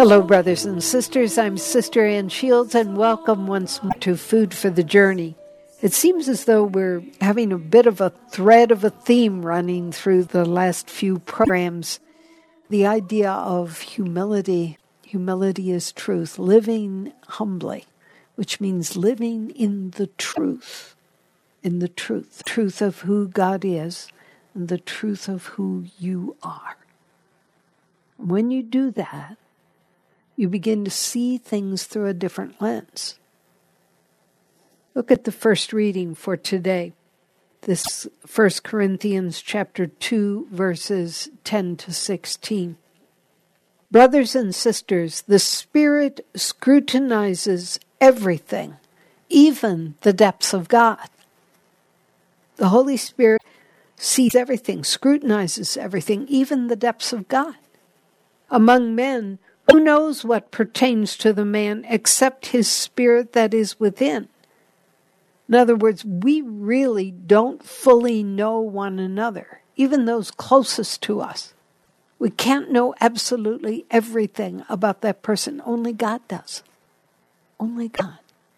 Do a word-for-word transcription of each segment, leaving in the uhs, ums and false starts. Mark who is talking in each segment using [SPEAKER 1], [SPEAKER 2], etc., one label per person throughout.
[SPEAKER 1] Hello, brothers and sisters. I'm Sister Ann Shields, and welcome once more to Food for the Journey. It seems as though we're having a bit of a thread of a theme running through the last few programs. The idea of humility. Humility is truth, living humbly, which means living in the truth, in the truth, the truth of who God is and the truth of who you are. When you do that, you begin to see things through a different lens. Look at the first reading for today. This First Corinthians chapter two, verses ten to sixteen. Brothers and sisters, the Spirit scrutinizes everything, even the depths of God. The Holy Spirit sees everything, scrutinizes everything, even the depths of God. Among men, who knows what pertains to the man except his spirit that is within? In other words, we really don't fully know one another, even those closest to us. We can't know absolutely everything about that person. Only God does. Only God.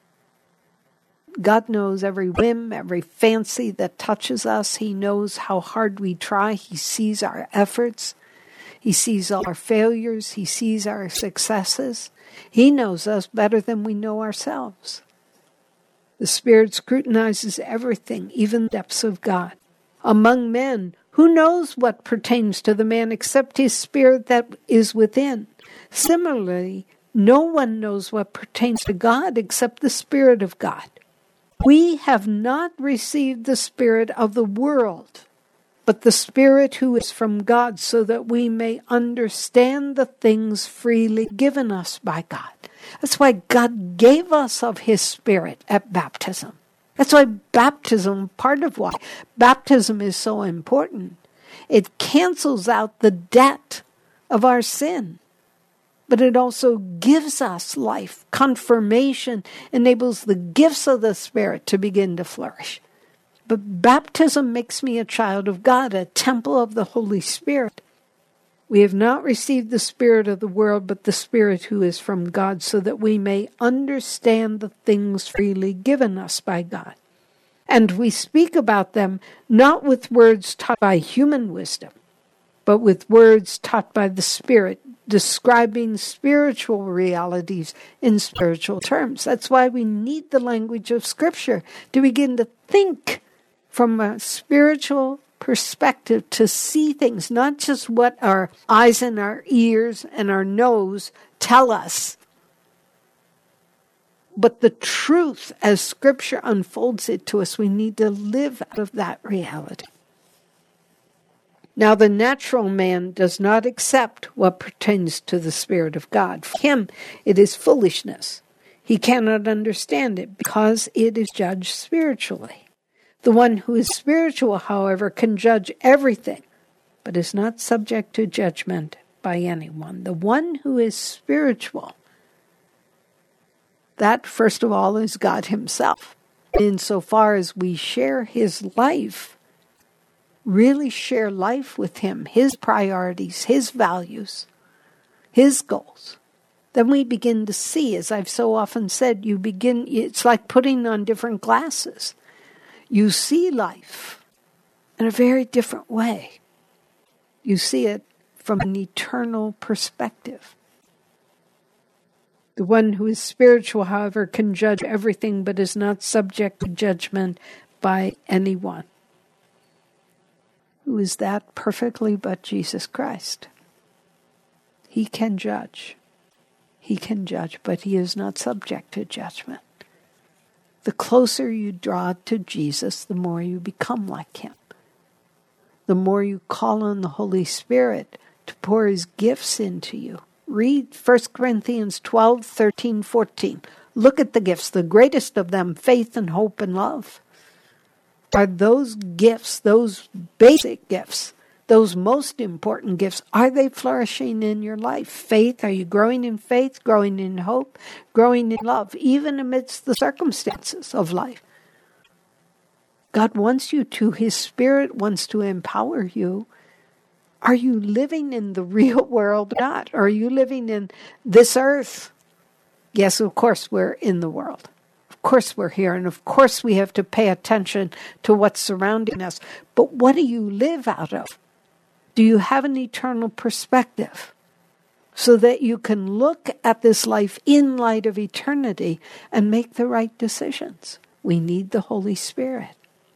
[SPEAKER 1] God knows every whim, every fancy that touches us. He knows how hard we try. He sees our efforts. He sees all our failures. He sees our successes. He knows us better than we know ourselves. The Spirit scrutinizes everything, even the depths of God. Among men, who knows what pertains to the man except his spirit that is within? Similarly, no one knows what pertains to God except the Spirit of God. We have not received the spirit of the world, but the Spirit who is from God, so that we may understand the things freely given us by God. That's why God gave us of His Spirit at baptism. That's why baptism, part of why baptism is so important. It cancels out the debt of our sin, but it also gives us life. Confirmation enables the gifts of the Spirit to begin to flourish. But baptism makes me a child of God, a temple of the Holy Spirit. We have not received the spirit of the world, but the Spirit who is from God, so that we may understand the things freely given us by God. And we speak about them not with words taught by human wisdom, but with words taught by the Spirit, describing spiritual realities in spiritual terms. That's why we need the language of Scripture to begin to think from a spiritual perspective, to see things, not just what our eyes and our ears and our nose tell us, but the truth as Scripture unfolds it to us. We need to live out of that reality. Now, the natural man does not accept what pertains to the Spirit of God. For him, it is foolishness. He cannot understand it because it is judged spiritually. The one who is spiritual, however, can judge everything, but is not subject to judgment by anyone. The one who is spiritual, that, first of all, is God Himself. Insofar as we share His life, really share life with Him, His priorities, His values, His goals, then we begin to see, as I've so often said, you begin, it's like putting on different glasses. You see life in a very different way. You see it from an eternal perspective. The one who is spiritual, however, can judge everything, but is not subject to judgment by anyone. Who is that perfectly but Jesus Christ? He can judge. He can judge, but He is not subject to judgment. The closer you draw to Jesus, the more you become like Him. The more you call on the Holy Spirit to pour His gifts into you. Read First Corinthians twelve, thirteen, fourteen. Look at the gifts, the greatest of them, faith and hope and love. Are those gifts, those basic gifts, those most important gifts, are they flourishing in your life? Faith, are you growing in faith, growing in hope, growing in love, even amidst the circumstances of life? God wants you to. His Spirit wants to empower you. Are you living in the real world or not? Are you living in this earth? Yes, of course we're in the world. Of course we're here. And of course we have to pay attention to what's surrounding us. But what do you live out of? Do you have an eternal perspective so that you can look at this life in light of eternity and make the right decisions? We need the Holy Spirit.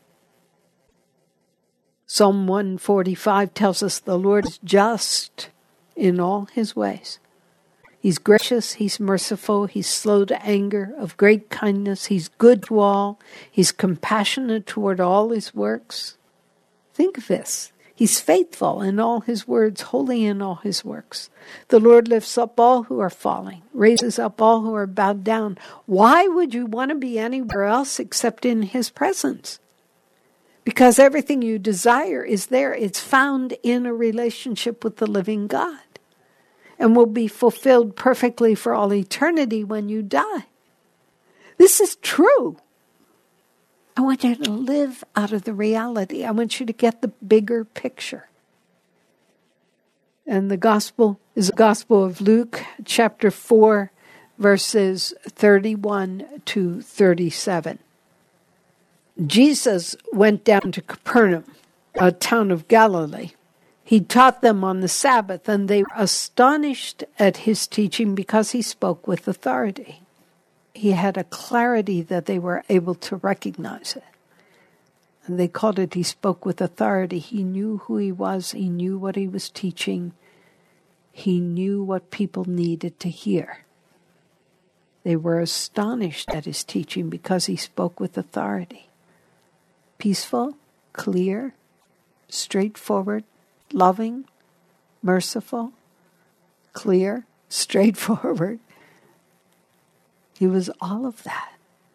[SPEAKER 1] Psalm one forty-five tells us the Lord is just in all his ways. He's gracious, he's merciful, he's slow to anger, of great kindness, he's good to all, he's compassionate toward all his works. Think of this. He's faithful in all his words, holy in all his works. The Lord lifts up all who are falling, raises up all who are bowed down. Why would you want to be anywhere else except in his presence? Because everything you desire is there. It's found in a relationship with the living God and will be fulfilled perfectly for all eternity when you die. This is true. I want you to live out of the reality. I want you to get the bigger picture. And the gospel is the gospel of Luke, chapter four, verses thirty-one to thirty-seven. Jesus went down to Capernaum, a town of Galilee. He taught them on the Sabbath, and they were astonished at his teaching because he spoke with authority. He had a clarity that they were able to recognize it. And they called it, he spoke with authority. He knew who he was. He knew what he was teaching. He knew what people needed to hear. They were astonished at his teaching because he spoke with authority. Peaceful, clear, straightforward, loving, merciful, clear, straightforward. He was all of that.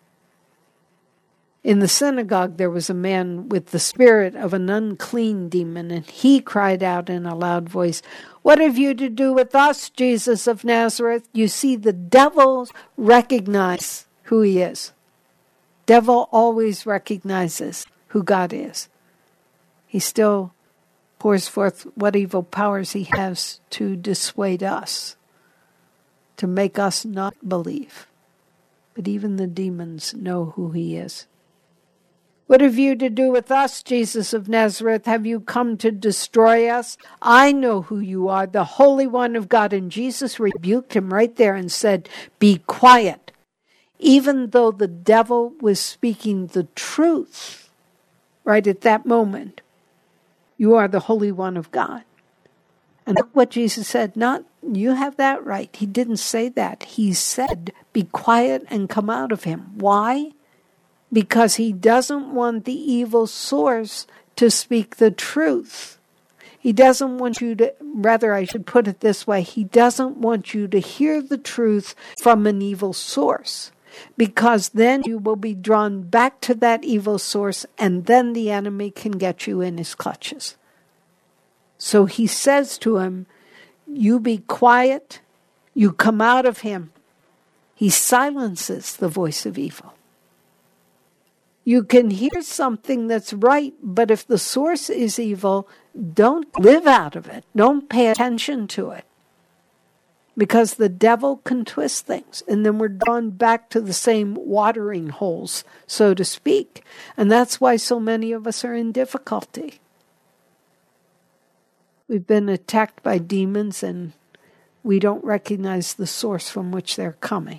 [SPEAKER 1] In the synagogue, there was a man with the spirit of an unclean demon, and he cried out in a loud voice, "What have you to do with us, Jesus of Nazareth?" You see, the devil recognizes who he is. Devil always recognizes who God is. He still pours forth what evil powers he has to dissuade us, to make us not believe. But even the demons know who he is. "What have you to do with us, Jesus of Nazareth? Have you come to destroy us? I know who you are, the Holy One of God." And Jesus rebuked him right there and said, "Be quiet." Even though the devil was speaking the truth right at that moment, you are the Holy One of God. And look what Jesus said, not, you have that right. He didn't say that. He said, be quiet and come out of him. Why? Because he doesn't want the evil source to speak the truth. He doesn't want you to, rather I should put it this way, he doesn't want you to hear the truth from an evil source. Because then you will be drawn back to that evil source, and then the enemy can get you in his clutches. So he says to him, you be quiet, you come out of him. He silences the voice of evil. You can hear something that's right, but if the source is evil, don't live out of it. Don't pay attention to it. Because the devil can twist things, and then we're drawn back to the same watering holes, so to speak. And that's why so many of us are in difficulty. We've been attacked by demons, and we don't recognize the source from which they're coming.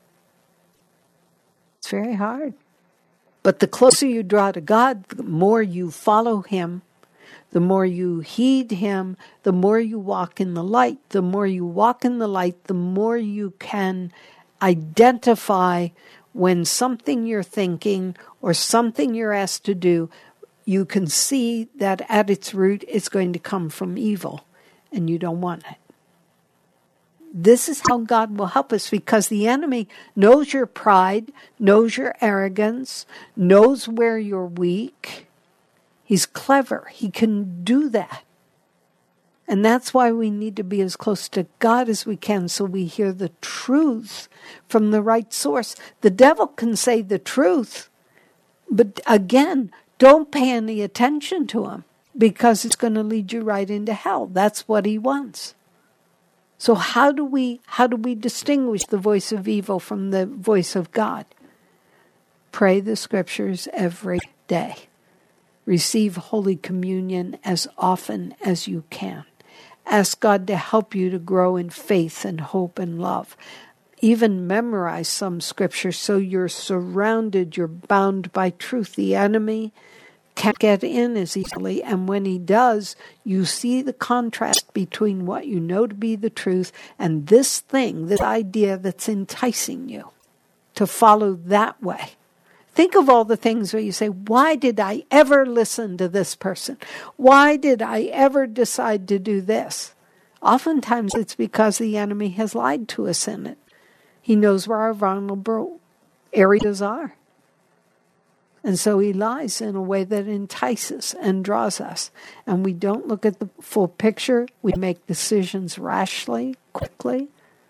[SPEAKER 1] It's very hard. But the closer you draw to God, the more you follow him, the more you heed him, the more you walk in the light. The more you walk in the light, the more you can identify when something you're thinking or something you're asked to do, you can see that at its root it's going to come from evil, and you don't want it. This is how God will help us, because the enemy knows your pride, knows your arrogance, knows where you're weak. He's clever. He can do that. And that's why we need to be as close to God as we can, so we hear the truth from the right source. The devil can say the truth, but again, don't pay any attention to him. because it's going to lead you right into hell. That's what he wants. So how do we how do we distinguish the voice of evil from the voice of God? Pray the scriptures every day. Receive Holy Communion as often as you can. Ask God to help you to grow in faith and hope and love. Even memorize some scriptures so you're surrounded, you're bound by truth. The enemy can't get in as easily, and when he does, you see the contrast between what you know to be the truth and this thing, this idea that's enticing you to follow that way. Think of all the things where you say, why did I ever listen to this person? Why did I ever decide to do this? Oftentimes it's because the enemy has lied to us in it. He knows where our vulnerable areas are. And so he lies in a way that entices and draws us. And we don't look at the full picture. We make decisions rashly, quickly.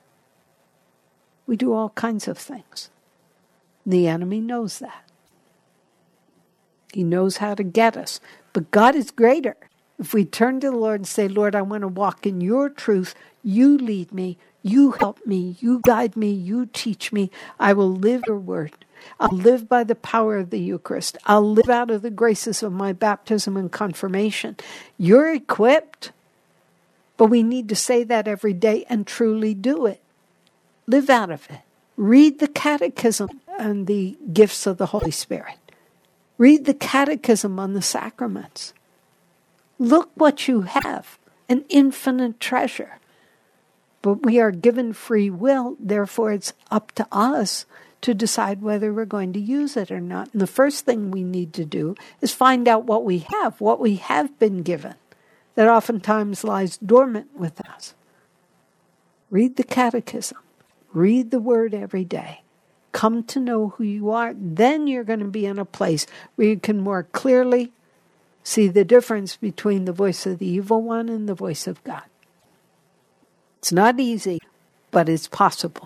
[SPEAKER 1] We do all kinds of things. The enemy knows that. He knows how to get us. But God is greater. If we turn to the Lord and say, Lord, I want to walk in your truth. You lead me. You help me. You guide me. You teach me. I will live your word. I'll live by the power of the Eucharist. I'll live out of the graces of my baptism and confirmation. You're equipped. But we need to say that every day and truly do it. Live out of it. Read the Catechism and the gifts of the Holy Spirit. Read the Catechism on the sacraments. Look what you have, an infinite treasure. But we are given free will, therefore it's up to us to decide whether we're going to use it or not. And the first thing we need to do is find out what we have, what we have been given, that oftentimes lies dormant with us. Read the Catechism. Read the Word every day. Come to know who you are. Then you're going to be in a place where you can more clearly see the difference between the voice of the evil one and the voice of God. It's not easy, but it's possible.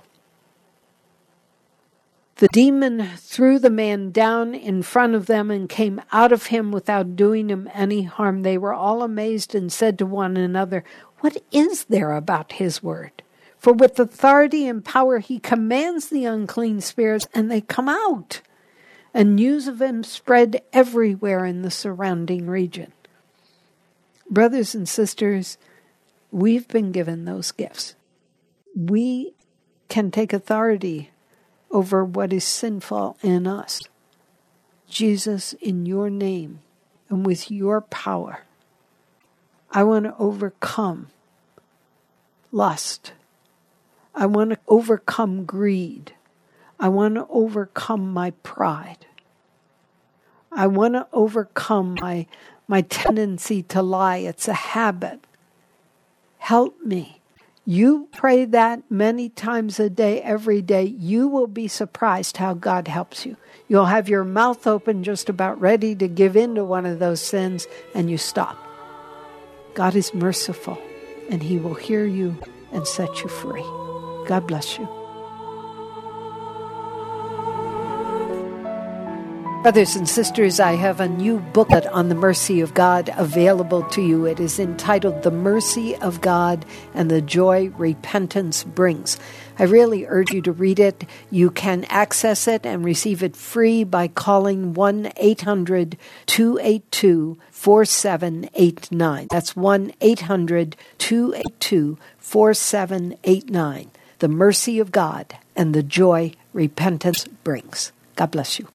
[SPEAKER 1] The demon threw the man down in front of them and came out of him without doing him any harm. They were all amazed and said to one another, "What is there about his word? For with authority and power he commands the unclean spirits, and they come out." And news of him spread everywhere in the surrounding region. Brothers and sisters, we've been given those gifts. We can take authority over what is sinful in us. Jesus, in your name and with your power, I want to overcome lust. I want to overcome greed. I want to overcome my pride. I want to overcome my, my tendency to lie. It's a habit. Help me. You pray that many times a day, every day. You will be surprised how God helps you. You'll have your mouth open just about ready to give in to one of those sins, and you stop. God is merciful, and he will hear you and set you free. God bless you. Brothers and sisters, I have a new booklet on the mercy of God available to you. It is entitled The Mercy of God and the Joy Repentance Brings. I really urge you to read it. You can access it and receive it free by calling one eight hundred two eight two four seven eight nine. That's one eight hundred two eight two four seven eight nine. The Mercy of God and the Joy Repentance Brings. God bless you.